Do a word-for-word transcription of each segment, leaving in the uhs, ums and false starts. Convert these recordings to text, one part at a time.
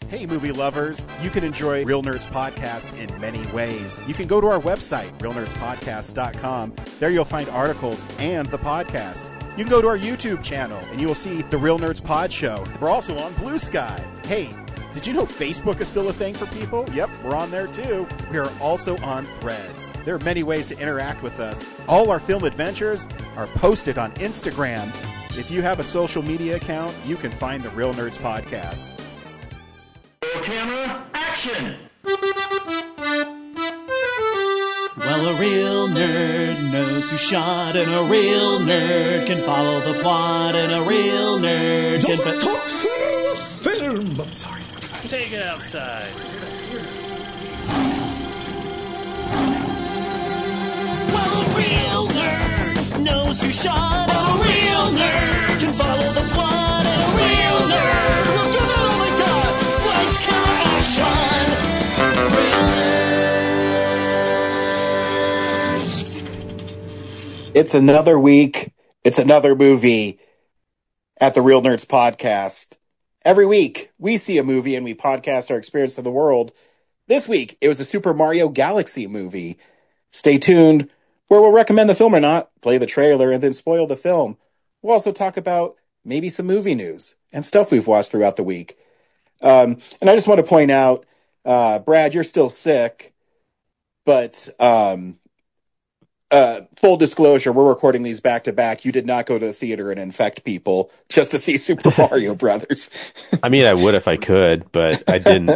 Hey, movie lovers. You can enjoy Real Nerds Podcast in many ways. You can go to our website, real nerds podcast dot com. There you'll find articles and the podcast. You can go to our YouTube channel, and you will see the Real Nerds Pod Show. We're also on Blue Sky. Hey, did you know Facebook is still a thing for people? Yep, we're on there too. We are also on Threads. There are many ways to interact with us. All our film adventures are posted on Instagram. If you have a social media account, you can find the Real Nerds Podcast. Camera, action! Well, a real nerd knows who shot, and a real nerd can follow the plot, and a real nerd Just can... talk film! I'm sorry, I'm sorry. Take it outside. Well, a real nerd knows who shot, and a real nerd can follow the plot, and a real nerd will give it all they got. Lights, camera, action! Real nerds. It's another week. It's another movie at the Real Nerds Podcast. Every week, we see a movie and we podcast our experience of the world. This week, it was a Super Mario Galaxy movie. Stay tuned, where we'll recommend the film or not, play the trailer, and then spoil the film. We'll also talk about maybe some movie news and stuff we've watched throughout the week. Um, and I just want to point out, uh, Brad, you're still sick, but um, uh, full disclosure, we're recording these back to back. You did not go to the theater and infect people just to see Super Mario Brothers. I mean, I would if I could, but I didn't.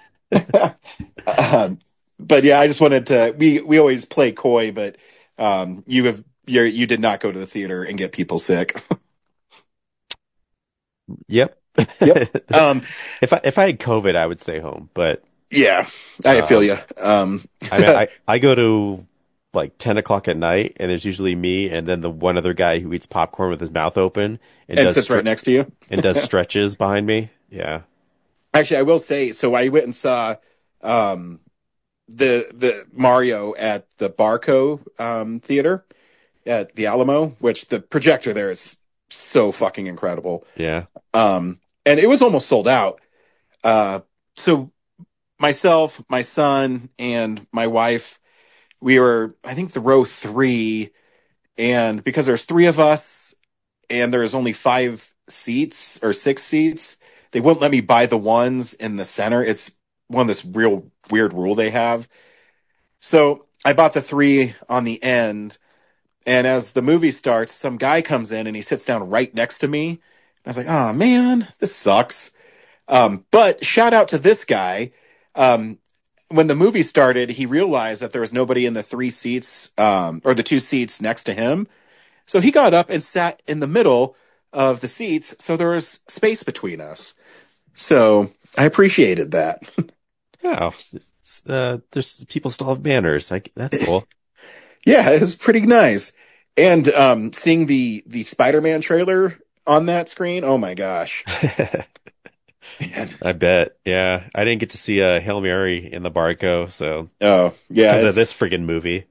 um, but yeah, I just wanted to. We we always play coy, but um, you have you you did not go to the theater and get people sick. Yep. Yep. Um, if I if I had COVID, I would stay home. But yeah, I um, feel you. Um, I mean, I I go to like ten o'clock at night, and there's usually me and then the one other guy who eats popcorn with his mouth open and, and does sits stre- right next to you and does stretches behind me. Yeah. Actually, I will say. So I went and saw um, the the Mario at the Barco um, Theater at the Alamo, which the projector there is so fucking incredible. Yeah. Um, and it was almost sold out. Uh, so myself, my son, and my wife, we were, I think, the row three. And because there's three of us and there's only five seats or six seats, they wouldn't let me buy the ones in the center. It's one of this real weird rule they have. So I bought the three on the end. And as the movie starts, some guy comes in and he sits down right next to me. I was like, oh, man, this sucks. Um, but shout out to this guy. Um, when the movie started, he realized that there was nobody in the three seats um, or the two seats next to him. So he got up and sat in the middle of the seats. So there was space between us. So I appreciated that. Oh, uh, there's people still have manners. Like, that's cool. Yeah, it was pretty nice. And um, seeing the, the Spider-Man trailer on that screen, oh my gosh. Man. I bet. Yeah. I didn't get to see a uh, Hail Mary in the Barco, so. Oh, yeah. Because of this friggin' movie.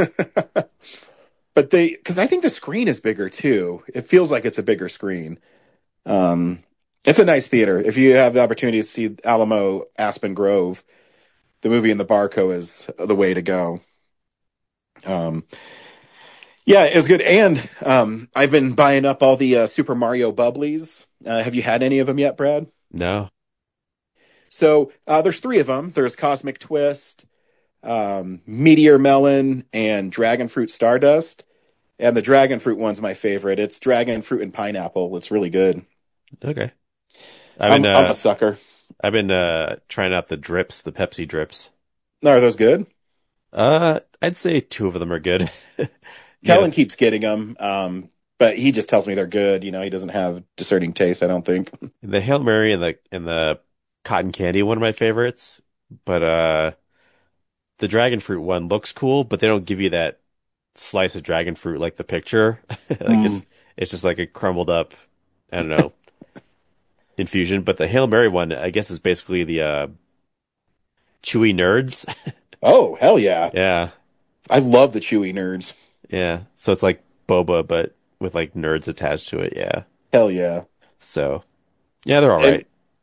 But they, because I think the screen is bigger too. It feels like it's a bigger screen. Um, it's a nice theater. If you have the opportunity to see Alamo Aspen Grove, the movie in the Barco is the way to go. Um, yeah, it was good. And um, I've been buying up all the uh, Super Mario Bubblies. Uh, have you had any of them yet, Brad? No. So uh, there's three of them. There's Cosmic Twist, um, Meteor Melon, and Dragon Fruit Stardust. And the Dragon Fruit one's my favorite. It's Dragon Fruit and Pineapple. It's really good. Okay. I've I'm, been, uh, I'm a sucker. I've been uh, trying out the drips, the Pepsi drips. No, are those good? Uh, I'd say two of them are good. Kellen Yeah. keeps getting them, um, but he just tells me they're good. You know, he doesn't have discerning taste, I don't think. The Hail Mary and the and the cotton candy, one of my favorites. But uh, the dragon fruit one looks cool, but they don't give you that slice of dragon fruit like the picture. Like Mm. it's it's just like a crumbled up, I don't know, infusion. But the Hail Mary one, I guess, is basically the uh, chewy nerds. Oh, hell yeah. Yeah, I love the chewy nerds. yeah. So it's like boba, but with like nerds attached to it. Yeah. Hell yeah. So yeah, they're all And- right.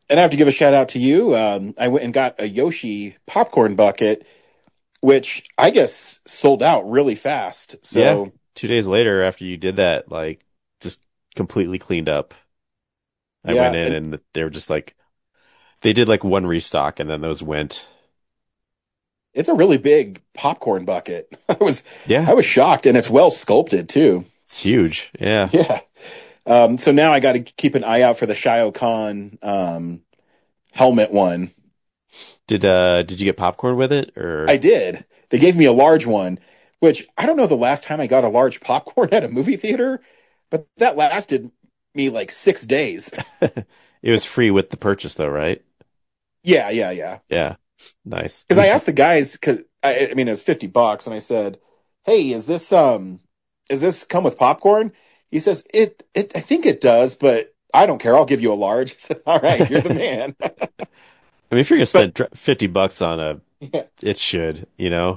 and I have to give a shout out to you. Um, I went and got a Yoshi popcorn bucket, which I guess sold out really fast. Yeah. So Two days later, after you did that, like just completely cleaned up. I yeah, went in and and they were just like they did like one restock and then those went. it's a really big popcorn bucket. I was Yeah, I was shocked, and it's well sculpted too. it's huge. Yeah. Yeah. Um, so now I got to keep an eye out for the Shio Kahn um, helmet one. Did uh did you get popcorn with it or I did. They gave me a large one, which I don't know the last time I got a large popcorn at a movie theater, but that lasted me like six days. it was free with the purchase though, right? Yeah, yeah, yeah. Yeah. Nice. Because We I should asked the guys, because I, I mean it was fifty bucks, and I said, "Hey, is this um, is this come with popcorn?" He says, "It, it, I think it does, but I don't care. I'll give you a large." I said, "All right, you're the man." I mean if you're gonna But spend dr- fifty bucks on a yeah, it should, you know.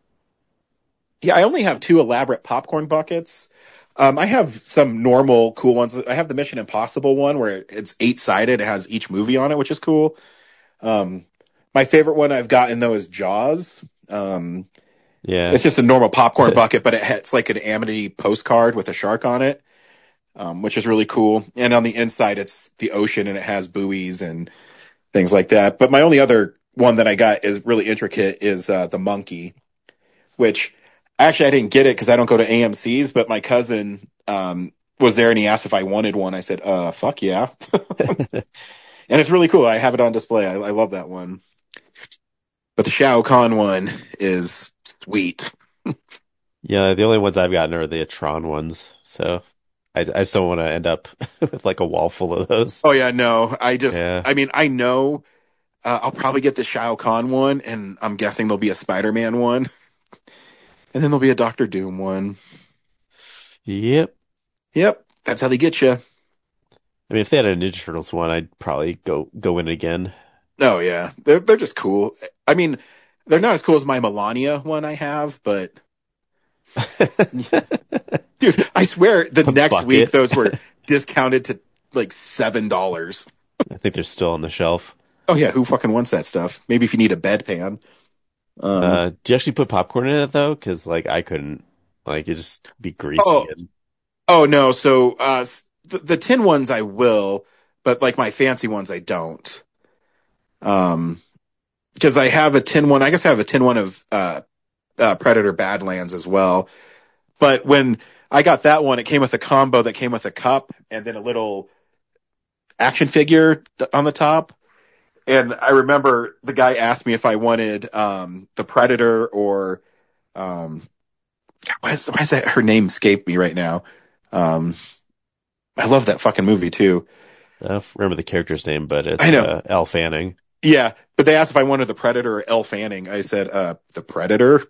yeah, I only have two elaborate popcorn buckets. Um, I have some normal cool ones. I have the Mission Impossible one where it's eight sided. It has each movie on it, which is cool. Um, my favorite one I've gotten though is Jaws. Um, Yeah. it's just a normal popcorn bucket, but it has like an Amity postcard with a shark on it, um, which is really cool. And on the inside, it's the ocean and it has buoys and things like that. But my only other one that I got is really intricate is uh, the monkey, which actually I didn't get it because I don't go to A M Cs, but my cousin um, was there and he asked if I wanted one. I said, uh, fuck yeah. And it's really cool. I have it on display. I, I love that one. But the Shao Kahn one is sweet. Yeah, the only ones I've gotten are the Tron ones. So I I just don't want to end up with like a wall full of those. Oh yeah, no. I just, Yeah. I mean, I know uh, I'll probably get the Shao Kahn one, and I'm guessing there'll be a Spider-Man one, and then there'll be a Doctor Doom one. Yep. Yep, that's how they get you. I mean, if they had a Ninja Turtles one, I'd probably go go in again. Oh yeah, they're they're just cool. I mean, they're not as cool as my Melania one I have, but dude, I swear the A next week bucket. those were discounted to like seven dollars. I think they're still on the shelf. Oh yeah, who fucking wants that stuff? Maybe if you need a bedpan. Um, Uh, do you actually put popcorn in it though? Because like I couldn't. Like it just be greasy oh and oh no, so uh, s- the, the tin ones I will, but like my fancy ones I don't. Um, because I have a tin one. I guess I have a tin one of uh, uh Predator Badlands as well. But when I got that one, it came with a combo that came with a cup and then a little action figure on the top. And I remember the guy asked me if I wanted um, the Predator or um, why is, why is that her name escaped me right now? Um, I love that fucking movie too. I don't remember the character's name, but I it's know, uh, Elle Fanning. yeah, but they asked if I wanted the Predator or Elle Fanning. I said, uh, the Predator.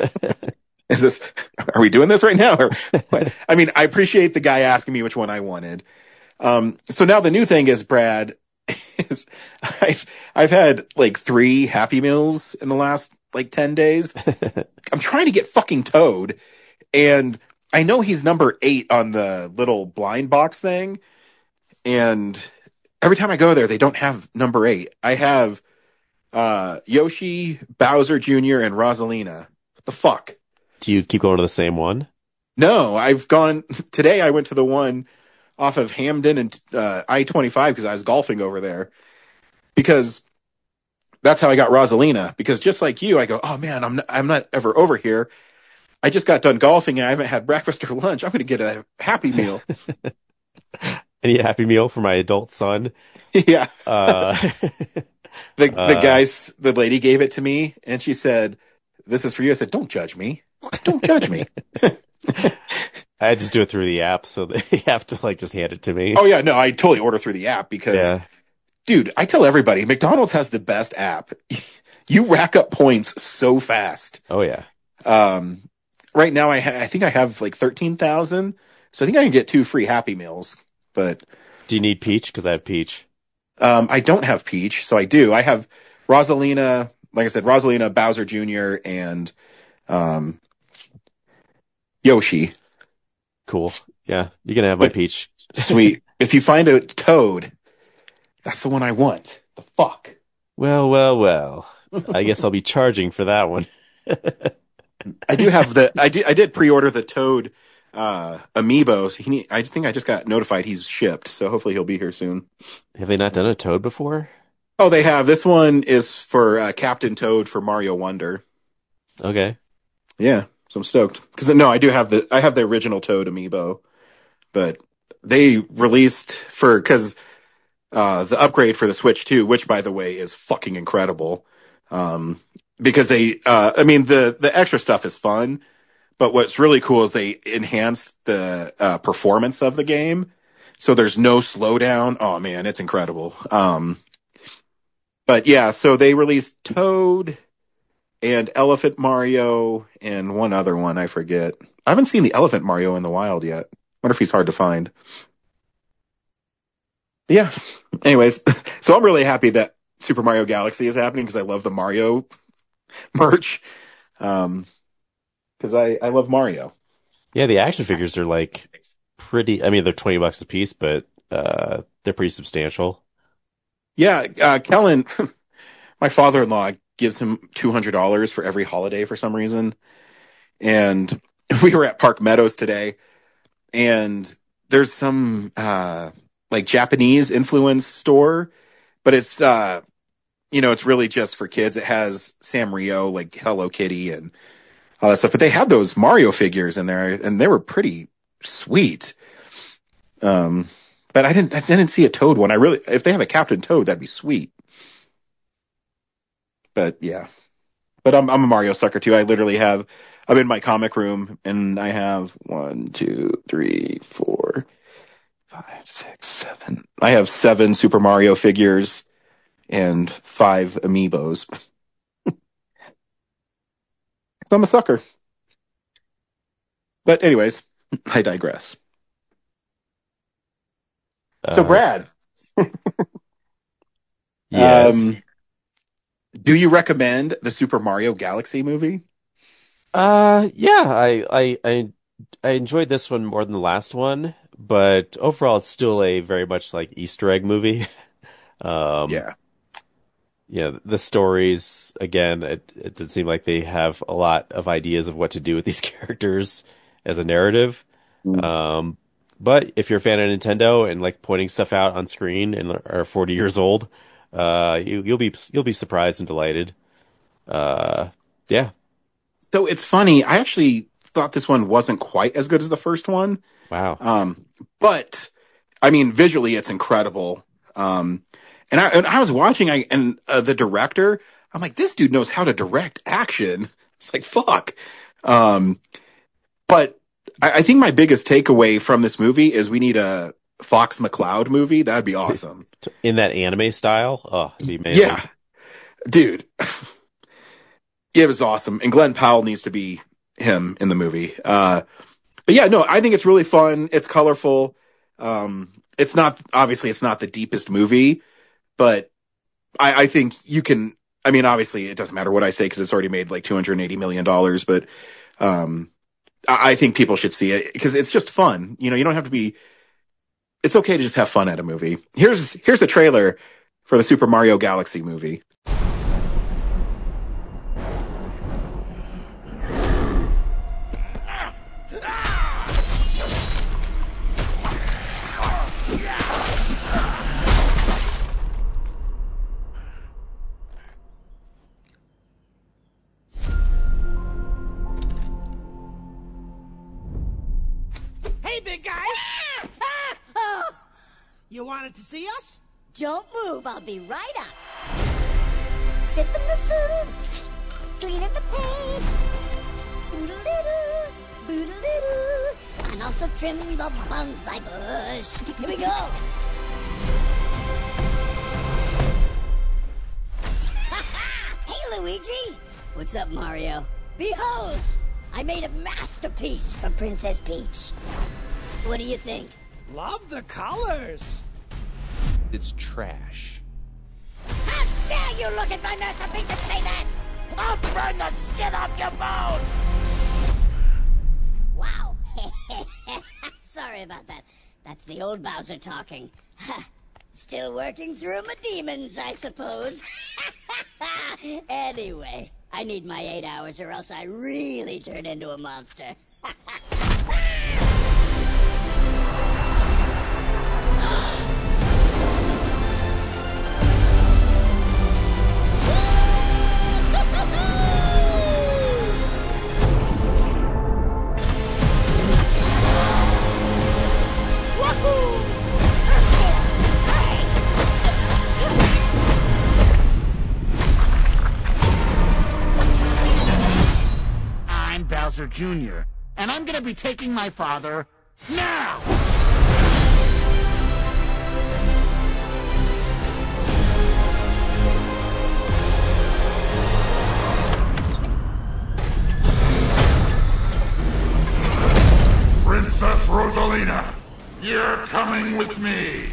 Is this? Are we doing this right now? Or what? I mean, I appreciate the guy asking me which one I wanted. Um, so now the new thing is, Brad, is I've I've had like three Happy Meals in the last like ten days. I'm trying to get fucking Toad, and I know he's number eight on the little blind box thing. And every time I go there, they don't have number eight. I have uh, Yoshi, Bowser Junior, and Rosalina. What the fuck? Do you keep going to the same one? No, I've gone today. I went to the one off of Hamden and uh, I twenty-five because I was golfing over there. Because that's how I got Rosalina. Because just like you, I go, oh man, I'm not, I'm not ever over here. I just got done golfing and I haven't had breakfast or lunch. I'm going to get a Happy Meal. Any Happy Meal for my adult son? Yeah. Uh, The the uh, guys, the lady gave it to me and she said, "This is for you." I said, "Don't judge me. Don't judge me." I had to do it through the app, so they have to like just hand it to me. Oh yeah, no, I totally order through the app because, Yeah. dude, I tell everybody, McDonald's has the best app. You rack up points so fast. Oh yeah. Um, right now, I ha- I think I have like thirteen thousand, so I think I can get two free Happy Meals. But Do you need peach? Because I have peach. um, I don't have Peach, so I do. I have Rosalina, like I said, Rosalina, Bowser Junior, and um, Yoshi. Cool. Yeah, you can have my But peach. sweet. If you find a Toad, That's the one I want. The fuck? Well, well, well. I guess I'll be charging for that one. I do have the I did I did pre-order the Toad uh amiibo. So he need, I think I just got notified he's shipped, so hopefully he'll be here soon. Have they not done a Toad before? Oh, they have. This one is for uh, Captain Toad for Mario Wonder. Okay. Yeah, so I'm stoked because no, I do have the I have the original Toad amiibo, but they released for because uh, the upgrade for the Switch two, which by the way is fucking incredible. Um, because they, uh, I mean the the extra stuff is fun, but what's really cool is they enhanced the uh, performance of the game, so there's no slowdown. Oh man, it's incredible. Um, but yeah, so they released Toad and Elephant Mario and one other one I forget. I haven't seen the Elephant Mario in the wild yet. Wonder if he's hard to find. But yeah. Anyways, so I'm really happy that Super Mario Galaxy is happening because I love the Mario merch. Um, because I I love Mario. Yeah, the action figures are like pretty. I mean, they're twenty bucks a piece, but uh, they're pretty substantial. Yeah, uh, Kellen, my father-in-law gives him two hundred dollars for every holiday for some reason. And we were at Park Meadows today, and there's some uh, like Japanese influence store, but it's uh, you know, it's really just for kids. It has Sanrio, like Hello Kitty and all that stuff. But they had those Mario figures in there, and they were pretty sweet. Um, but I didn't, I didn't see a Toad one. I really, if they have a Captain Toad, that'd be sweet. But yeah, but I'm I'm a Mario sucker too. I literally have, I'm in my comic room, and I have one, two, three, four, five, six, seven. I have seven Super Mario figures and five amiibos. So I'm a sucker. But anyways, I digress. So Uh, Brad, yes. um, do you recommend the Super Mario Galaxy movie? Uh, yeah, I, I, I, I enjoyed this one more than the last one, but overall, it's still a very much like Easter egg movie. Um, Yeah. yeah, the stories, again, it, it did seem like they have a lot of ideas of what to do with these characters as a narrative. Mm. Um, but if you're a fan of Nintendo and like pointing stuff out on screen and are forty years old, uh, you, you'll be, you'll be surprised and delighted. Uh, yeah, So it's funny. I actually thought this one wasn't quite as good as the first one. wow. Um, but I mean, visually, it's incredible. Um, and I, and I was watching, I, and uh, the director, I'm like, this dude knows how to direct action. It's like, fuck. Um, but I, I think my biggest takeaway from this movie is we need a Fox McCloud movie. That'd be awesome. In that anime style. Oh, it'd be amazing. Yeah, dude. It was awesome. And Glenn Powell needs to be him in the movie. Uh, but yeah, no, I think it's really fun. It's colorful. Um, it's not, obviously it's not the deepest movie, but I, I think you can, I mean, obviously it doesn't matter what I say because it's already made like two hundred eighty million dollars, but, um, I, I think people should see it because it's just fun. You know, you don't have to be, it's okay to just have fun at a movie. Here's, here's the trailer for the Super Mario Galaxy movie. Hey, big guy! Oh, you wanted to see us? Don't move, I'll be right up. Sipping the soup, cleaning the paint. Boodle-doo, boodle-doo, and also trim the bonsai bush. Here we go. Hey, Luigi. What's up, Mario? Behold, I made a masterpiece for Princess Peach. What do you think? Love the colors. It's trash. How dare you look at my masterpiece and say that? I'll burn the skin off your bones! Wow. Sorry about that. That's the old Bowser talking. Still working through my demons, I suppose. Anyway, I need my eight hours or else I really turn into a monster. I'm Bowser Junior, and I'm gonna be taking my father now! Princess Rosalina, you're coming with me!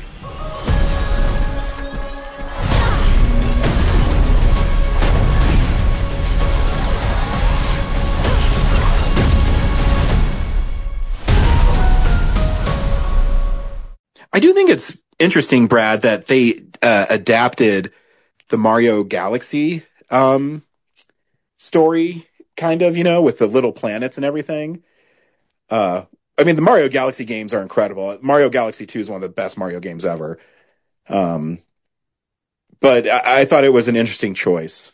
I do think it's interesting, Brad, that they uh, adapted the Mario Galaxy um, story, kind of, you know, with the little planets and everything. Uh, I mean, the Mario Galaxy games are incredible. Mario Galaxy two is one of the best Mario games ever. Um, but I, I thought it was an interesting choice.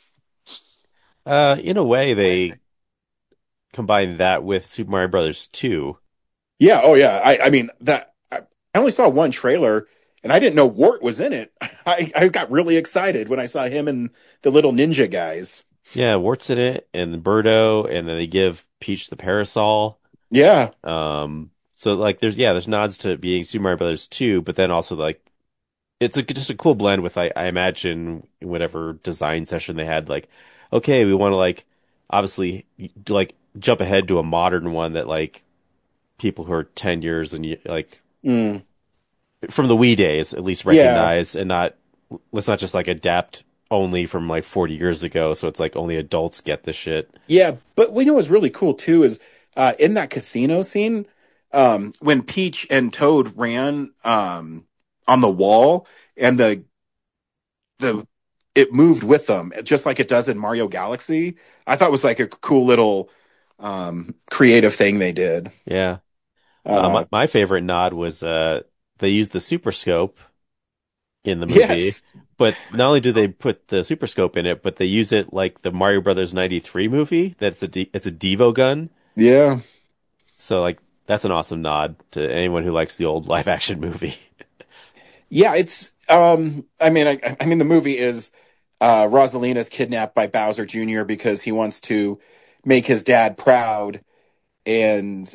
Uh, in a way, they combined that with Super Mario Brothers two. Yeah, oh yeah. I, I mean, that I, I only saw one trailer, and I didn't know Wart was in it. I, I got really excited when I saw him and the little ninja guys. Yeah, Wart's in it, and Birdo, and then they give Peach the parasol. Yeah. Um, so like, there's yeah, there's nods to it being Super Mario Brothers two, but then also like, it's a, just a cool blend with I, I imagine whatever design session they had. Like, okay, we want to like obviously do, like jump ahead to a modern one that like people who are ten years and like Mm. from the Wii days at least Yeah. recognize, and not let's not just like adapt only from like forty years ago. So it's like only adults get this shit. Yeah, but we know what's really cool too is uh, in that casino scene, um, when Peach and Toad ran um, on the wall, and the the it moved with them, just like it does in Mario Galaxy. I thought it was like a cool little um, creative thing they did. Yeah. Uh, Uh, my, my favorite nod was uh they used the Super Scope in the movie, yes, but not only do they put the Super Scope in it, but they use it like the Mario Brothers ninety-three movie. That's a D- it's a Devo gun. yeah, So like that's an awesome nod to anyone who likes the old live action movie. yeah. It's um, I mean, I, I mean, the movie is uh, Rosalina's kidnapped by Bowser Junior because he wants to make his dad proud, and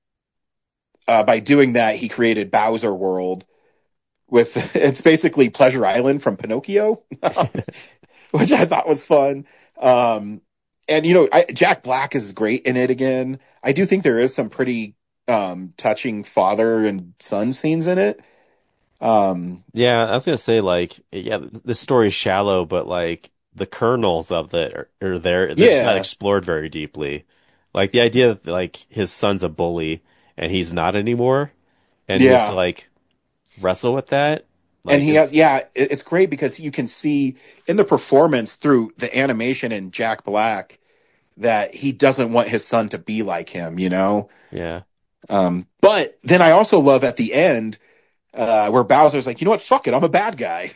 uh, by doing that, he created Bowser World. With it's basically Pleasure Island from Pinocchio, which I thought was fun. Um, and you know, I, Jack Black is great in it again. I do think there is some pretty um, touching father and son scenes in it. Um, Yeah, I was gonna say like yeah, the story's shallow, but like the kernels of it are, are there. They're just not yeah, explored very deeply. Like the idea that like his son's a bully and he's not anymore, and he has to yeah. like wrestle with that. And Like he is has, yeah, it, it's great because you can see in the performance through the animation in Jack Black that he doesn't want his son to be like him, you know? yeah. Um, but then I also love at the end, uh, where Bowser's like, you know what? Fuck it. I'm a bad guy.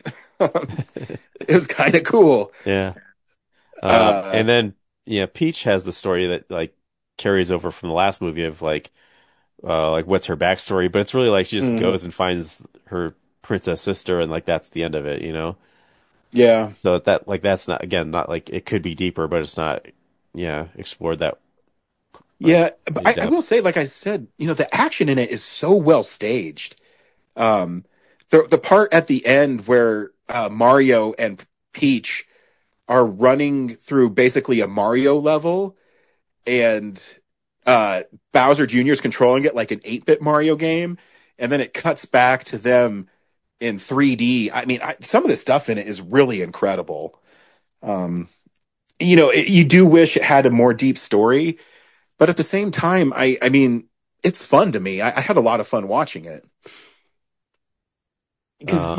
It was kind of cool. Yeah. Um, Uh, and then, yeah, Peach has the story that like carries over from the last movie of like, uh, like what's her backstory, but it's really like she just mm, goes and finds her princess sister, and like that's the end of it, you know? yeah. So that like that's not again not like it could be deeper, but it's not, yeah, explored that like Yeah. But in I, I will depth. say, like I said, you know, the action in it is so well staged. Um, the, the part at the end where, uh, Mario and Peach are running through basically a Mario level, and uh, Bowser Junior is controlling it like an eight-bit Mario game, and then it cuts back to them in three D. I mean, I, some of the stuff in it is really incredible. Um, you know, it, you do wish it had a more deep story, but at the same time, I, I mean, it's fun to me. I, I had a lot of fun watching it because you know, Um,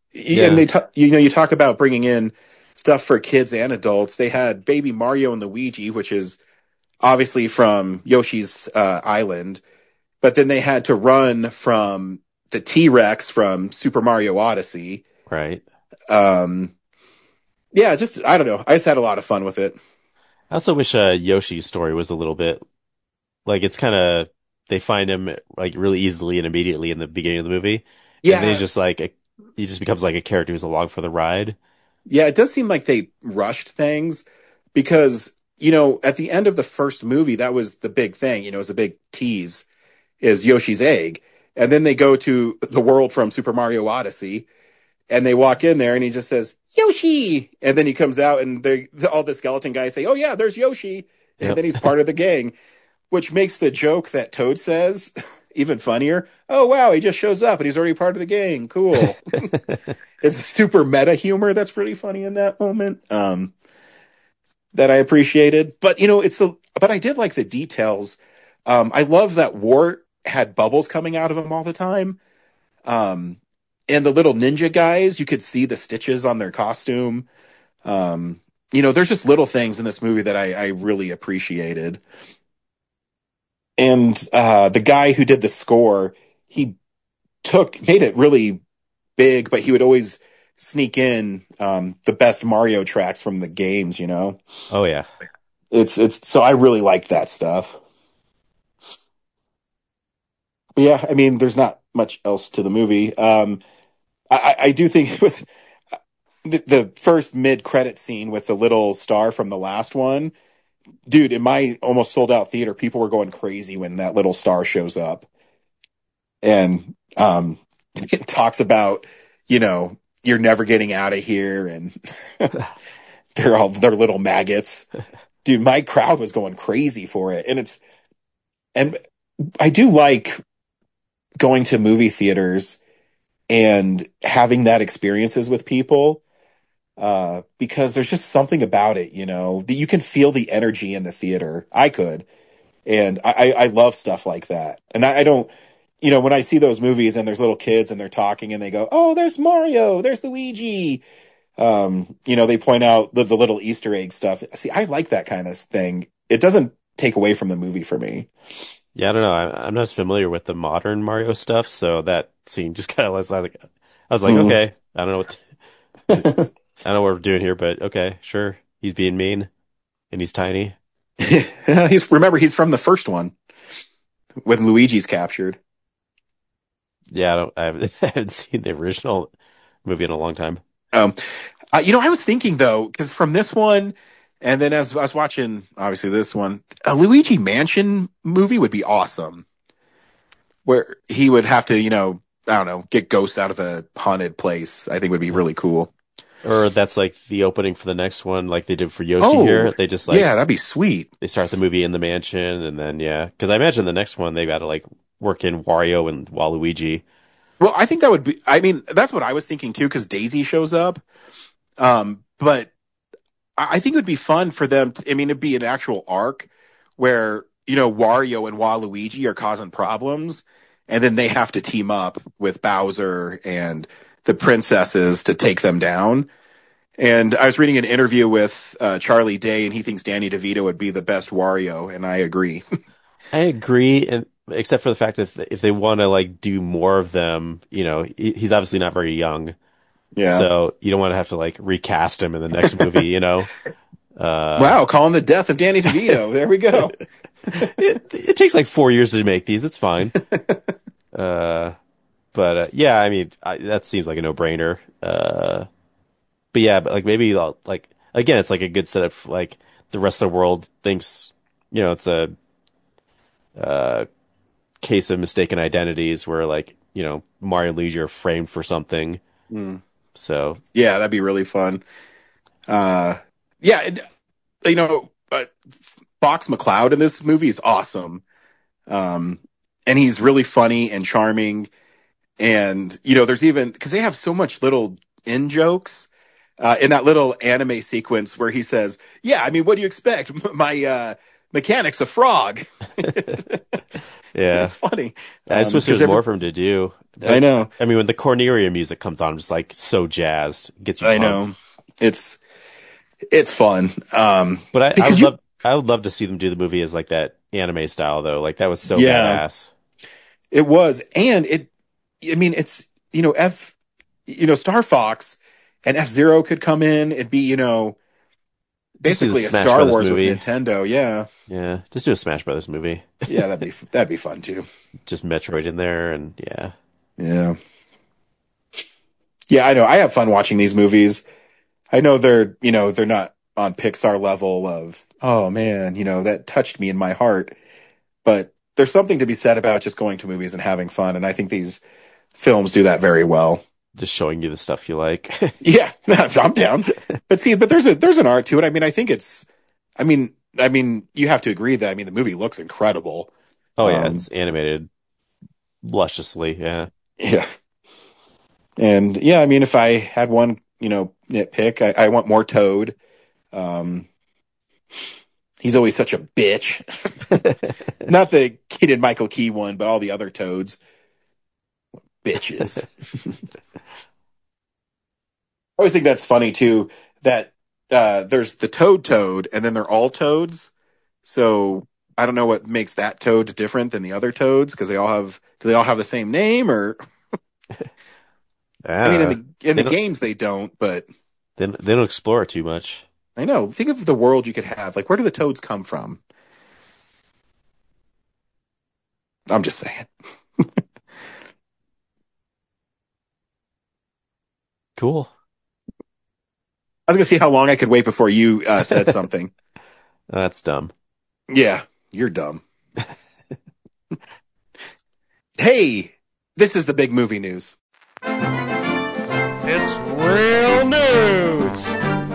And Yeah, they, ta- you know, you talk about bringing in stuff for kids and adults. They had Baby Mario and Luigi, which is obviously from Yoshi's uh, Island, but then they had to run from the T Rex from Super Mario Odyssey. right. Um, yeah, just I don't know. I just had a lot of fun with it. I also wish uh, Yoshi's story was a little bit like it's kind of they find him like really easily and immediately in the beginning of the movie, and then he's Yeah, just like a, he just becomes like a character who's along for the ride. yeah, it does seem like they rushed things because you know at the end of the first movie that was the big thing. You know, it was a big tease is Yoshi's egg, and then they go to the world from Super Mario Odyssey, and they walk in there, and he just says Yoshi, and then he comes out, and they all the skeleton guys say, "Oh yeah, there's Yoshi," and Yep. then he's part of the gang, which makes the joke that Toad says even funnier. Oh wow, he just shows up and he's already part of the gang. Cool. It's super meta humor that's pretty funny in that moment. Um, that I appreciated. But you know, it's the but I did like the details. Um, I love that Wart had bubbles coming out of him all the time. Um, and the little ninja guys, you could see the stitches on their costume. Um, you know, there's just little things in this movie that I, I really appreciated. And uh, the guy who did the score, he took made it really big, but he would always sneak in um, the best Mario tracks from the games. You know, Oh yeah. it's it's so I really liked that stuff. But yeah, I mean, there's not much else to the movie. Um, I, I I do think it was the, the first mid credit scene with the little star from the last one. Dude, in my almost sold out theater, people were going crazy when that little star shows up. And um, it talks about, you know, you're never getting out of here, and they're all they're little maggots. Dude, my crowd was going crazy for it, and it's and I do like going to movie theaters and having that experiences with people uh, because there's just something about it, you know, that you can feel the energy in the theater. I could, and I, I I love stuff like that, and I, I don't. You know, when I see those movies and there's little kids and they're talking and they go, "Oh, there's Mario, there's Luigi." Um, you know, they point out the, the little Easter egg stuff. See, I like that kind of thing. It doesn't take away from the movie for me. Yeah, I don't know. I, I'm not as familiar with the modern Mario stuff, so that scene just kind of was like, I was like, Mm. okay, I don't know what, I don't know what we're doing here, but okay, sure. He's being mean and he's tiny. he's remember he's from the first one when Luigi's captured. Yeah, I don't, I haven't, I haven't seen the original movie in a long time. Um, uh, you know, I was thinking though, because from this one, and then as I was watching, obviously this one, a Luigi Mansion movie would be awesome, where he would have to, you know, I don't know, get ghosts out of a haunted place. I think would be really cool. Or that's like the opening for the next one, like they did for Yoshi Oh, here. They just like, yeah, that'd be sweet. they start the movie in the mansion and then, yeah. Cause I imagine the next one, they got to like work in Wario and Waluigi. Well, I think that would be, I mean, that's what I was thinking too, because Daisy shows up. Um, but I I think it would be fun for them. To, I mean, it'd be an actual arc where, you know, Wario and Waluigi are causing problems, and then they have to team up with Bowser and the princesses to take them down. And I was reading an interview with uh, Charlie Day, and he thinks Danny DeVito would be the best Wario, and I agree. I agree, and except for the fact that if, if they want to like do more of them, you know, he- he's obviously not very young, Yeah. so you don't want to have to like recast him in the next movie, you know. Uh, Wow, calling the death of Danny DeVito. There we go. it, it takes like four years to make these. It's fine. Uh, but uh, yeah, I mean, I, that seems like a no-brainer. Uh, but yeah, but like maybe I'll, like again, it's like a good setup. For, like the rest of the world thinks, you know, it's a uh, case of mistaken identities where like you know Mario and Luigi are framed for something. Mm. So Yeah, that'd be really fun. Uh, yeah, and, you know, uh, Fox McCloud in this movie is awesome. Um, and he's really funny and charming. And, you know, there's even, because they have so much little in jokes uh, in that little anime sequence where he says, yeah, I mean, what do you expect? My, uh, mechanic's a frog. Yeah. It's funny. I just Um, wish there 'cause was every- more for him to do. I know. I mean, when the Cornelia music comes on, I'm just like so jazzed. Gets you I pumped. know. It's it's fun. Um, But I, I because would you, love I would love to see them do the movie as like that anime style though. Like that was so Yeah. badass. it was, and it. I mean, it's you know F, you know Star Fox, and F Zero could come in. It'd be you know Just do the basically a Smash Star Brothers Wars movie. with Nintendo. Yeah, Yeah, just do a Smash Brothers movie. yeah, that'd be that'd be fun too. Just Metroid in there, and yeah, Yeah, yeah, I know. I have fun watching these movies. I know they're you know they're not on Pixar level of oh man, you know that touched me in my heart, but there's something to be said about just going to movies and having fun, and I think these films do that very well. just showing you the stuff you like. Yeah, I'm down. But see, but there's a there's an art to it. I mean, I think it's. I mean, I mean, you have to agree that I mean the movie looks incredible. Oh yeah, Um, it's animated lusciously. Yeah, Yeah, and yeah, I mean, if I had one, you know, nitpick, I, I want more Toad. Um, he's always such a bitch. Not the kid in Michael Key one, but all the other Toads, bitches. I always think that's funny too. That uh, there's the Toad Toad, and then they're all Toads. So I don't know what makes that Toad different than the other Toads because they all have. Do they all have the same name? Or I mean, in the in They the don't- games they don't, but they don't- they don't explore it too much. I know. Think of the world you could have. Like, where do the Toads come from? I'm just saying. Cool. I was gonna see how long I could wait before you uh, said something. That's dumb. Yeah, you're dumb. Hey, this is the big movie news. It's real news.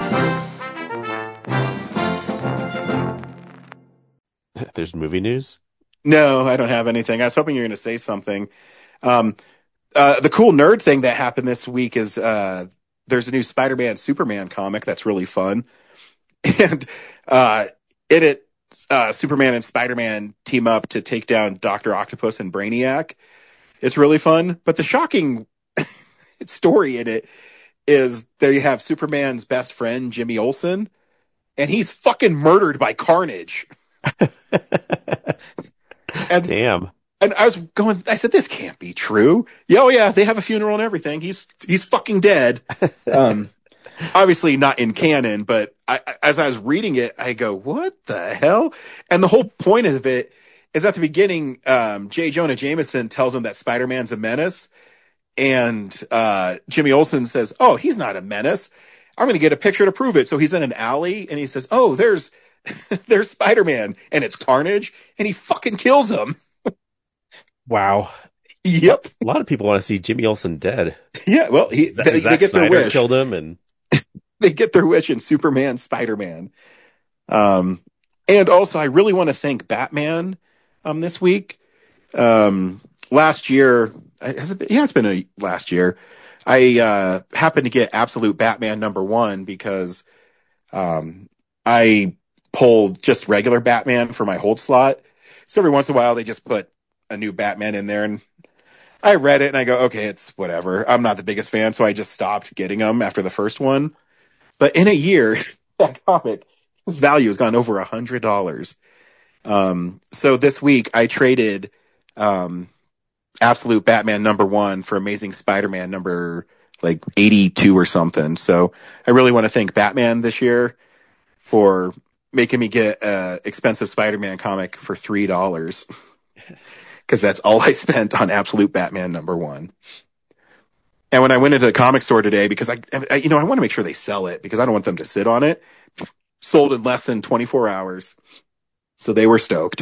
There's movie news. No, I don't have anything. I was hoping you were going to say something. Um, uh, the cool nerd thing that happened this week is uh, there's a new Spider-Man Superman comic that's really fun, and uh, in it, uh, Superman and Spider-Man team up to take down Doctor Octopus and Brainiac. It's really fun, but the shocking story in it is that you have Superman's best friend Jimmy Olsen, and he's fucking murdered by Carnage. And Damn. and I was going, I said, this can't be true. Yeah, oh yeah, they have a funeral and everything. He's he's fucking dead. Um, obviously not in canon, but I, I- as I was reading it, I go, what the hell? And the whole point of it is at the beginning, um, J. Jonah Jameson tells him that Spider-Man's a menace, and uh, Jimmy Olsen says, oh, he's not a menace. I'm going to get a picture to prove it. So he's in an alley, and he says, oh, there's there's Spider-Man, and it's Carnage, and he fucking kills him. Wow. Yep. A lot of people want to see Jimmy Olsen dead. Yeah, well, he, Zack, they, they Zack get their Snyder wish. killed him, and They get their wish in Superman, Spider-Man. Um, and also, I really want to thank Batman um, this week. Um, last year, has it been, yeah, it's been a last year. I uh, happened to get Absolute Batman number one because um, I pulled just regular Batman for my hold slot. So every once in a while, they just put a new Batman in there, and I read it and I go, okay, it's whatever. I'm not the biggest fan, so I just stopped getting them after the first one. But in a year, that comic, his value has gone over a hundred dollars. Um, so this week I traded um, Absolute Batman number one for Amazing Spider-Man number like eighty-two or something. So I really want to thank Batman this year for making me get a expensive Spider-Man comic for three dollars. Because that's all I spent on Absolute Batman number one. And when I went into the comic store today, because I, I you know, I want to make sure they sell it because I don't want them to sit on it. Sold in less than twenty-four hours. So they were stoked.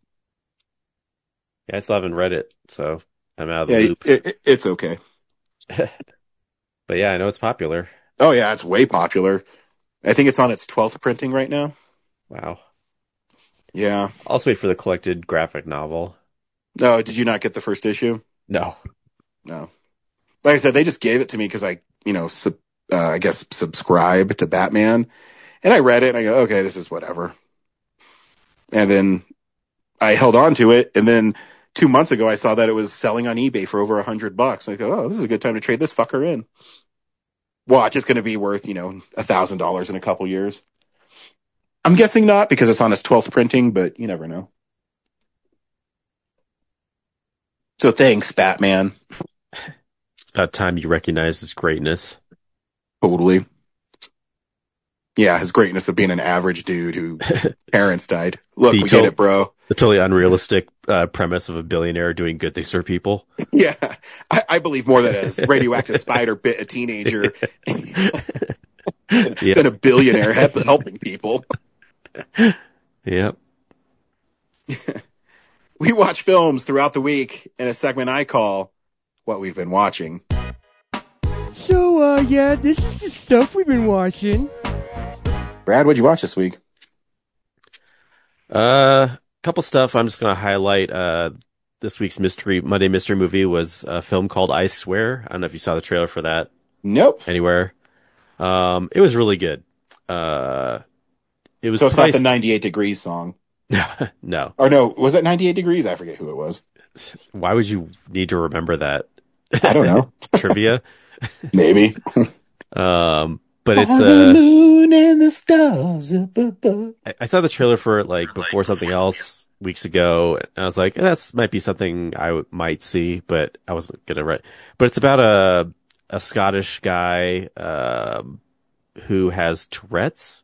yeah, I still haven't read it, so I'm out of the Yeah, loop. it, it, it's okay. But yeah, I know it's popular. Oh yeah, it's way popular. I think it's on its twelfth printing right now. Wow. Yeah. I'll just wait for the collected graphic novel. No, did you not get the first issue? No. No. Like I said, they just gave it to me because I, you know, sub, uh, I guess subscribe to Batman. And I read it and I go, okay, this is whatever. And then I held on to it. And then two months ago, I saw that it was selling on eBay for over a hundred bucks. I go, oh, this is a good time to trade this fucker in. Watch, it's going to be worth, you know, a thousand dollars in a couple years. I'm guessing not because it's on its twelfth printing, but you never know. So thanks, Batman. It's about time you recognize his greatness. Totally. Yeah, his greatness of being an average dude who parents died. Look, The we to- get it, bro. The totally unrealistic uh, premise of a billionaire doing good things for people. Yeah, I, I believe more that a radioactive spider bit a teenager Yeah. than a billionaire help, helping people. Yep. We watch films throughout the week in a segment I call What We've Been Watching. So, uh, yeah, this is the stuff we've been watching. Brad, what'd you watch this week? Uh, couple stuff I'm just going to highlight. Uh, this week's mystery Monday mystery movie was a film called I Swear. I don't know if you saw the trailer for that. Nope. Anywhere. Um, it was really good. Uh, it was So it's probably... not the ninety-eight Degrees song. No. Or no, was it ninety-eight Degrees? I forget who it was. Why would you need to remember that? I don't know. Trivia? Maybe. Um, but it's On uh, the moon and the stars up above. I, I saw the trailer for it like before something else weeks ago, and I was like, eh, that's might be something I w- might see, but I wasn't gonna write. But it's about a a Scottish guy um, who has Tourette's.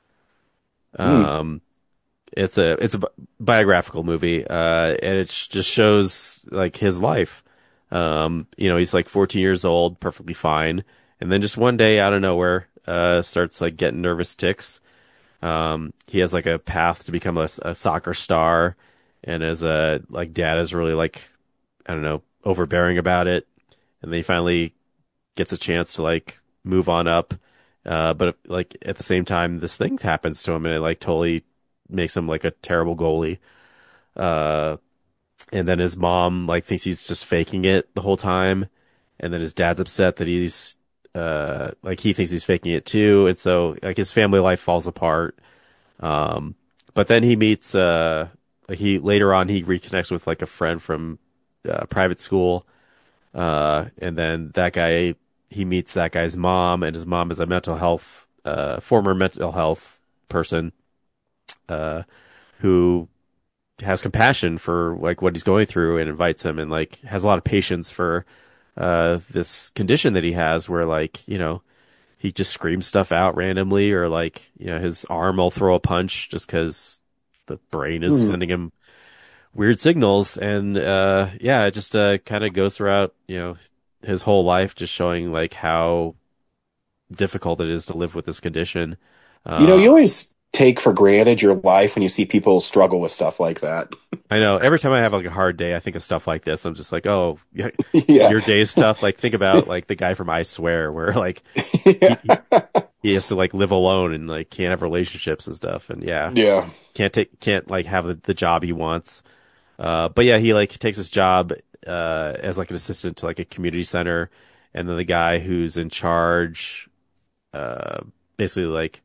Um, it's a it's a bi- biographical movie, uh, and it sh- just shows like his life. Um, you know, he's like fourteen years old, perfectly fine. And then just one day out of nowhere, uh, starts like getting nervous tics. Um, he has like a path to become a, a soccer star, and as a like dad is really like, I don't know, overbearing about it. And then he finally gets a chance to like move on up. Uh, but like at the same time, this thing happens to him and it like totally makes him like a terrible goalie. Uh, and then his mom like thinks he's just faking it the whole time. And then his dad's upset that he's, uh, like he thinks he's faking it too. And so like his family life falls apart. Um, but then he meets, uh, like he later on, he reconnects with like a friend from, uh, private school. Uh, and then that guy, he meets that guy's mom, and his mom is a mental health, uh, former mental health person, uh, who has compassion for like what he's going through and invites him and like has a lot of patience for, uh, this condition that he has where like, you know, he just screams stuff out randomly or like, you know, his arm will throw a punch just cause the brain is Mm. sending him weird signals. And, uh, yeah, it just, uh, kind of goes throughout, you know, his whole life, just showing like how difficult it is to live with this condition. Uh, You know, you always take for granted your life when you see people struggle with stuff like that. I know every time I have like a hard day, I think of stuff like this. I'm just like, oh, yeah, Yeah. your day's stuff. Like think about like the guy from I Swear, where like Yeah. he has to like live alone and like can't have relationships and stuff. And yeah, Yeah. can't take, can't like have the, the job he wants. Uh, but yeah, he like takes his job, uh, as like an assistant to like a community center. And then the guy who's in charge, uh, basically like,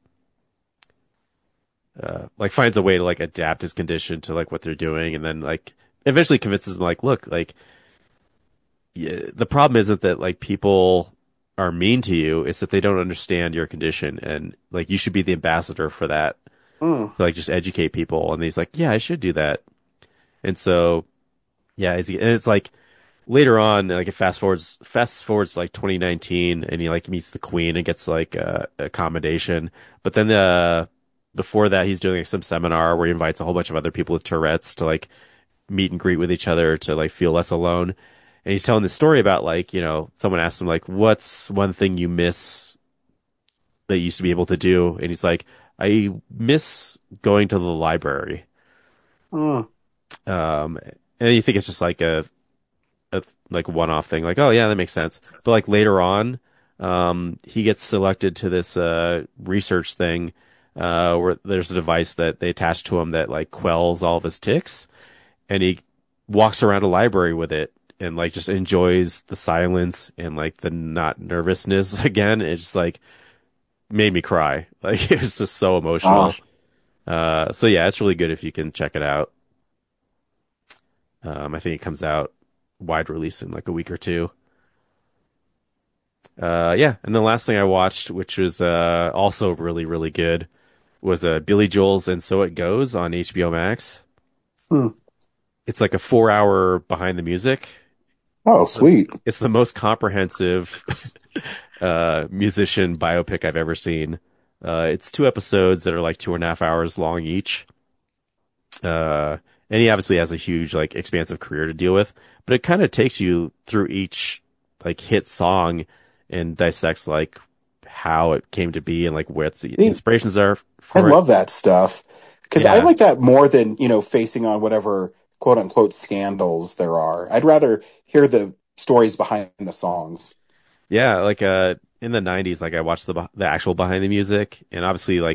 uh, like finds a way to like adapt his condition to like what they're doing. And then like eventually convinces him like, look, like, yeah, the problem isn't that like people are mean to you. It's that they don't understand your condition. And like, you should be the ambassador for that. Mm. To, like just educate people. And he's like, yeah, I should do that. And so, yeah, it's, and it's like later on, like it fast forwards, fast forwards to like twenty nineteen, and he like meets the queen and gets like uh, accommodation. But then, uh, before that, he's doing like some seminar where he invites a whole bunch of other people with Tourette's to like meet and greet with each other to like feel less alone. And he's telling this story about like, you know, someone asked him like, what's one thing you miss that you used to be able to do? And he's like, I miss going to the library. Mm. Um, and you think it's just like a, a like one-off thing, like, oh yeah, that makes sense. But like later on, um, he gets selected to this, uh, research thing, uh, where there's a device that they attach to him that like quells all of his tics, and he walks around a library with it and like just enjoys the silence and like the not nervousness again. It just like made me cry. Like it was just so emotional. Oh. Uh, so yeah, it's really good if you can check it out. Um, I think it comes out wide release in like a week or two. Uh, yeah, and the last thing I watched, which was uh also really really good, was uh Billy Joel's And So It Goes on H B O Max. Hmm. It's like a four hour behind the music. Oh, It's the, sweet. it's the most comprehensive uh musician biopic I've ever seen. Uh, it's two episodes that are like two and a half hours long each. Uh, and he obviously has a huge, like, expansive career to deal with, but it kind of takes you through each, like, hit song and dissects, like, how it came to be and, like, what the I inspirations are I for it. love that stuff because I Yeah. like that more than, you know, facing on whatever quote unquote scandals there are. I'd rather hear the stories behind the songs. Yeah, like, uh, in the nineties, like, I watched the, the actual behind the music, and obviously, like,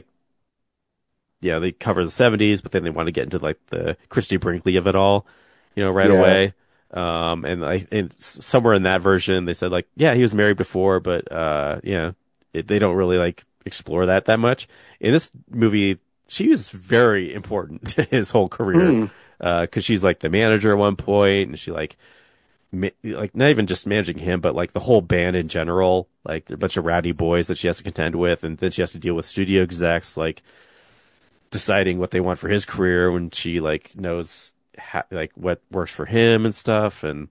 yeah, they cover the seventies, but then they want to get into, like, the Christy Brinkley of it all, you know, right Yeah. away. Um, and I, and s- somewhere in that version, they said like, yeah, he was married before, but, uh, yeah, it, they don't really like explore that that much. In this movie, she was very important to his whole career. Hmm. Uh, cause she's like the manager at one point, and she like, ma- like not even just managing him, but like the whole band in general. Like they're a bunch of rowdy boys that she has to contend with, and then she has to deal with studio execs, like deciding what they want for his career when she like knows ha- like what works for him and stuff. And,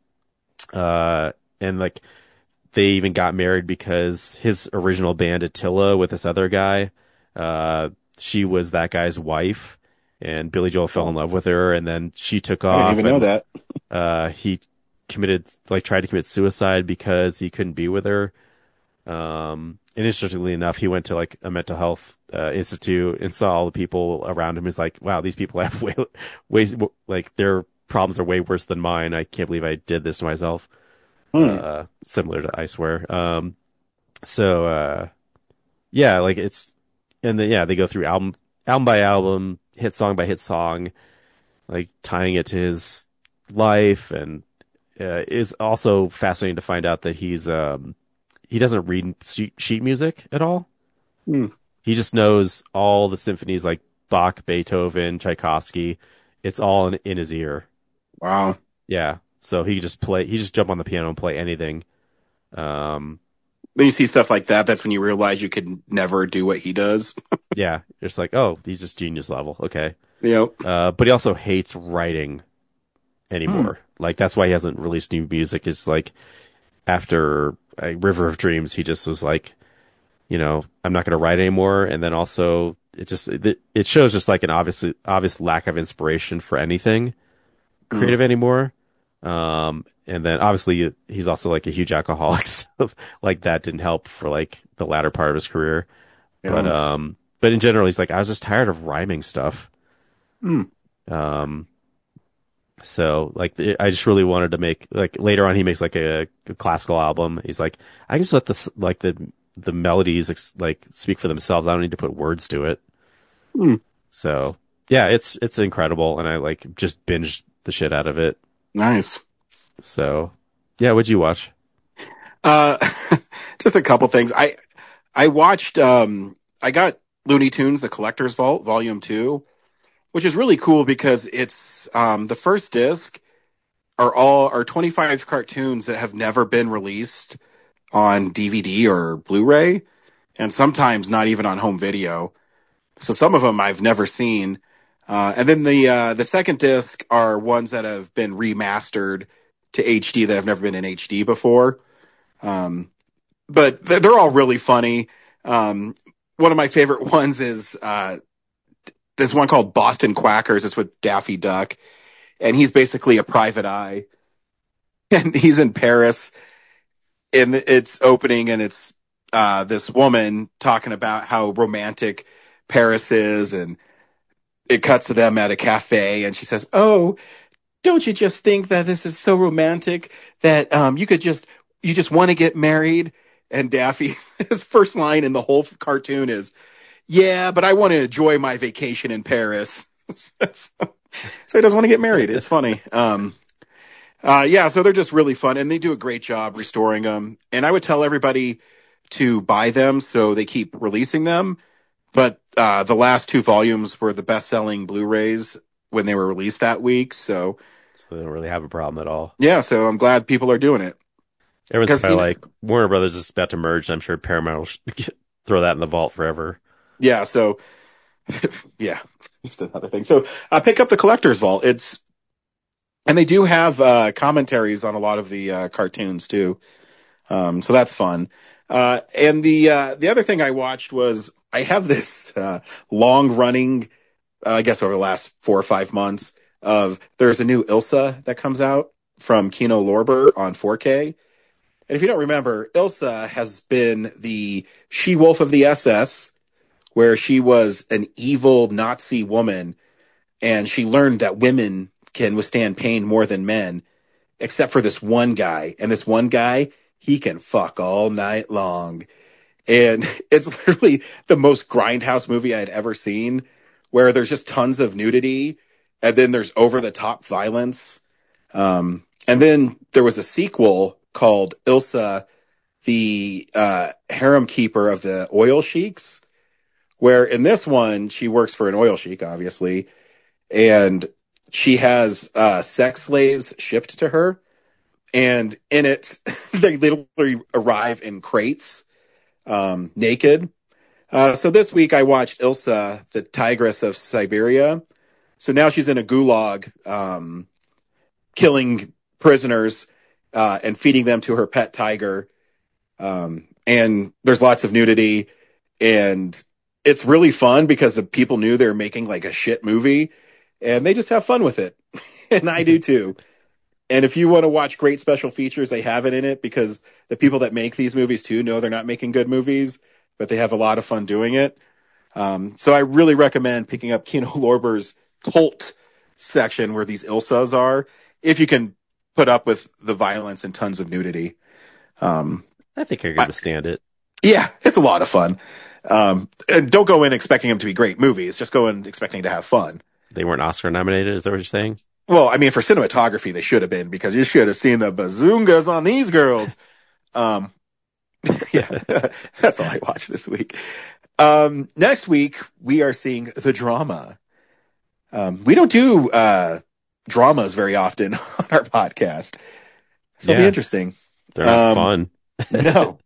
uh, and like, they even got married because his original band Attila with this other guy, uh, she was that guy's wife, and Billy Joel fell in love with her, and then she took I didn't off, even know and that. uh, he committed like tried to commit suicide because he couldn't be with her. Um, and interestingly enough, he went to like a mental health uh, institute and saw all the people around him. He's like, wow, these people have way, way like their problems are way worse than mine. I can't believe I did this to myself. Hmm. Uh, similar to I Swear. Um, so, uh, yeah, like it's, and then, yeah, they go through album, album by album, hit song by hit song, like tying it to his life. And, uh, is also fascinating to find out that he's, um, he doesn't read sheet, sheet music at all. Hmm. He just knows all the symphonies like Bach, Beethoven, Tchaikovsky. It's all in, in his ear. Wow. Yeah. So he just play, he just jump on the piano and play anything. Um, When you see stuff like that, that's when you realize you could never do what he does. yeah, it's like, oh, he's just genius level. Okay. Yep. Uh, but he also hates writing anymore. Like that's why he hasn't released new music. Is like after uh, River of Dreams, he just was like, you know, I'm not going to write anymore. And then also it just, it, it shows just like an obvious, obvious lack of inspiration for anything creative anymore. Um, and then obviously he's also like a huge alcoholic. So like that didn't help for like the latter part of his career. Yeah. But, um, but in general, he's like, I was just tired of rhyming stuff. Hmm. Um, so like, it, I just really wanted to make like later on, he makes like a, a classical album. He's like, I can just let this, like the, the melodies ex- like speak for themselves. I don't need to put words to it. Hmm. So yeah, it's, it's incredible. And I like just binged the shit out of it. Nice. So yeah, what'd you watch? Uh, just a couple things. I I watched. Um, I got Looney Tunes: The Collector's Vault, Volume Two, which is really cool because it's um the first disc are all are twenty-five cartoons that have never been released on D V D or Blu-ray, and sometimes not even on home video. So some of them I've never seen. Uh, and then the uh, the second disc are ones that have been remastered to H D that have never been in H D before. Um, but they're, they're all really funny. Um, one of my favorite ones is uh, this one called Boston Quackers. It's with Daffy Duck, and he's basically a private eye, and he's in Paris, and it's opening, and it's uh, this woman talking about how romantic Paris is, and it cuts to them at a cafe, and she says, "Oh, don't you just think that this is so romantic that um, you could just you just want to get married?" And Daffy, his first line in the whole cartoon is, "Yeah, but I want to enjoy my vacation in Paris." So he doesn't want to get married. It's funny. Um, uh, yeah, so they're just really fun, and they do a great job restoring them. And I would tell everybody to buy them so they keep releasing them. but uh, the last two volumes were the best-selling Blu-rays when they were released that week. So, so they don't really have a problem at all. Yeah, so I'm glad people are doing it. Everyone's probably like, Warner Brothers is about to merge, and I'm sure Paramount will throw that in the vault forever. Yeah, so, yeah, just another thing. So, uh, pick up the Collector's Vault. It's, and they do have uh, commentaries on a lot of the uh, cartoons, too. Um, so that's fun. Uh, and the uh, the other thing I watched was, I have this uh, long-running, uh, I guess over the last four or five months, of there's a new Ilsa that comes out from Kino Lorber on four K. And if you don't remember, Ilsa has been the she-wolf of the S S, where she was an evil Nazi woman, and she learned that women can withstand pain more than men, except for this one guy. And this one guy, he can fuck all night long. And it's literally the most grindhouse movie I had ever seen, where there's just tons of nudity, and then there's over-the-top violence. Um, and then there was a sequel called Ilsa, the uh, harem keeper of the oil sheiks, where in this one, she works for an oil sheik, obviously, and she has uh, sex slaves shipped to her. And in it, they literally arrive in crates, um, naked. Uh, so this week I watched Ilsa, the Tigress of Siberia. So now she's in a gulag, um, killing prisoners, uh, and feeding them to her pet tiger. Um, and there's lots of nudity, and it's really fun because the people knew they were making like a shit movie, and they just have fun with it. And I do too. And if you want to watch great special features, they have it in it, because the people that make these movies too know they're not making good movies, but they have a lot of fun doing it. Um, so I really recommend picking up Kino Lorber's cult section where these Ilsas are, if you can put up with the violence and tons of nudity. Um, I think I can withstand it. Yeah, it's a lot of fun. Um, and don't go in expecting them to be great movies. Just go in expecting to have fun. They weren't Oscar nominated, is that what you're saying? Well, I mean, for cinematography, they should have been, because you should have seen the bazoongas on these girls. Um, yeah, that's all I watched this week. Um, next week, we are seeing The Drama. Um, we don't do uh, dramas very often on our podcast, so yeah, it'll be interesting. They're not um, fun. No.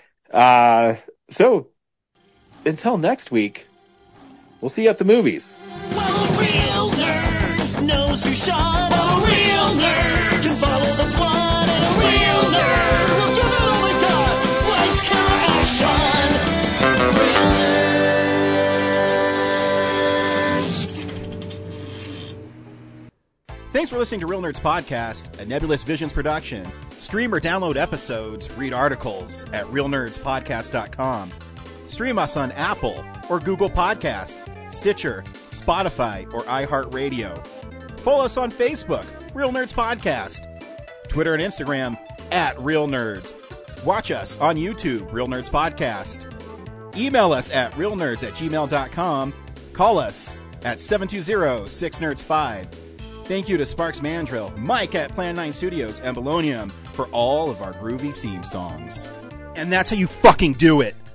Uh, so, until next week, we'll see you at the movies. Well, a real nerd knows who shot. A real nerd can follow the plot. And a real nerd will give it all they got. Lights, camera, action. Real nerds. Thanks for listening to Real Nerds Podcast, a Nebulous Visions production. Stream or download episodes, read articles at real nerds podcast dot com. Stream us on Apple or Google Podcast, Stitcher, Spotify, or iHeartRadio. Follow us on Facebook, Real Nerds Podcast. Twitter and Instagram, at Real Nerds. Watch us on YouTube, Real Nerds Podcast. Email us at realnerds at gmail dot com. Call us at seven two zero, six nerds five. Thank you to Sparks Mandrill, Mike at Plan nine Studios, and Bolognium for all of our groovy theme songs. And that's how you fucking do it!